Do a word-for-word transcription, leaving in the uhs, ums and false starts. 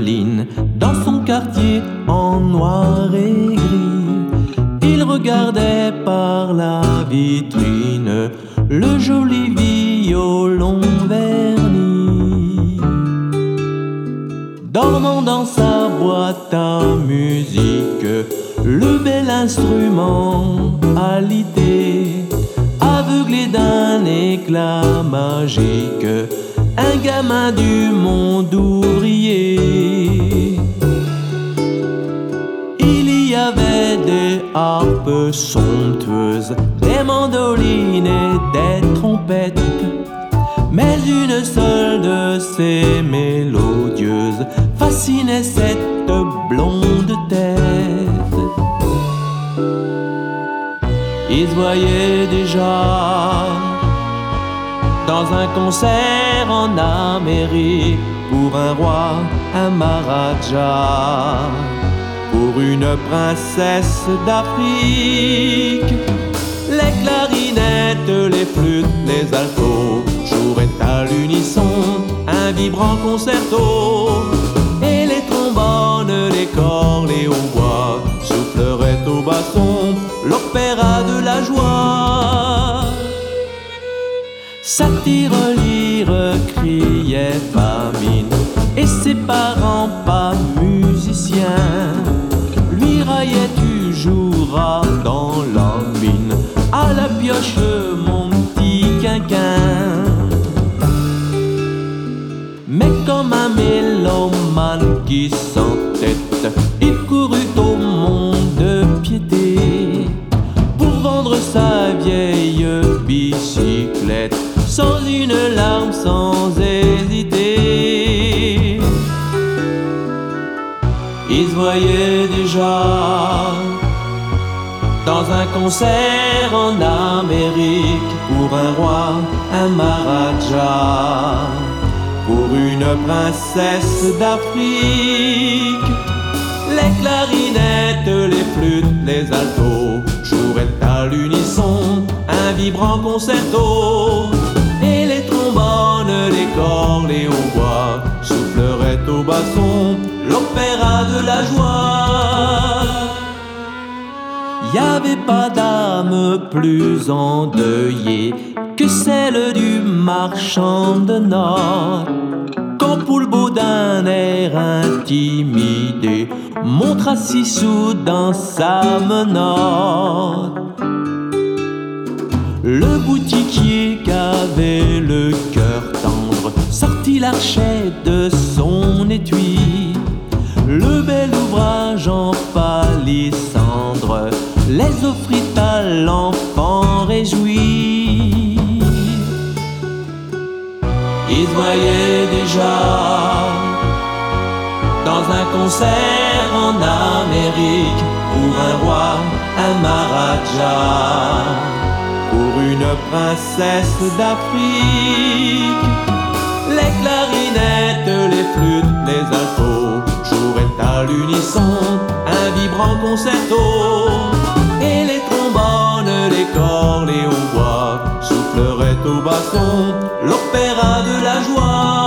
orpheline dans son quartier en noir et gris. Il regardait par la vitrine le joli violon verni. Dormant dans sa boîte à musique, le bel instrument alité, aveuglé d'un éclat magique, un gamin du monde ouvrier. Il y avait des harpes somptueuses, des mandolines et des trompettes, mais une seule de ces mélodieuses fascinait cette blonde tête. Il se voyait déjà dans un concert en Amérique, pour un roi, un maharaja, pour une princesse d'Afrique. Les clarinettes, les flûtes, les altos joueraient à l'unisson un vibrant concerto, et les trombones, les corps, les hautbois souffleraient au basson l'opéra de la joie. Satyre, lyre, criait famine, et ses parents pas musiciens lui raillaient tu joueras dans la mine à la pioche mon petit quinquin. Mais comme un mélomane qui s'entête, il courut au monde de piété pour vendre sa vieille bicyclette sans une larme, sans hésiter. Il se voyait déjà dans un concert en Amérique, pour un roi, un maharaja, pour une princesse d'Afrique. Les clarinettes, les flûtes, les altos joueraient à l'unisson un vibrant concerto, et les trombones, les corps, les hautbois souffleraient au basson l'opéra de la joie. Y avait pas d'âme plus endeuillée que celle du marchand de notes, quand Poulbeau d'un air intimidé montra si soudain sa menotte. Le boutiquier qu'avait le cœur tendre sortit l'archet de son étui, le bel ouvrage en palissandre les offrit à l'enfant réjoui. Il se voyait déjà dans un concert en Amérique, pour un roi, un maharaja, pour une princesse d'Afrique. Les clarinettes, les flûtes, les altos joueraient à l'unisson un vibrant concerto, et les trombones, les corps, les hautbois souffleraient au basson l'opéra de la joie.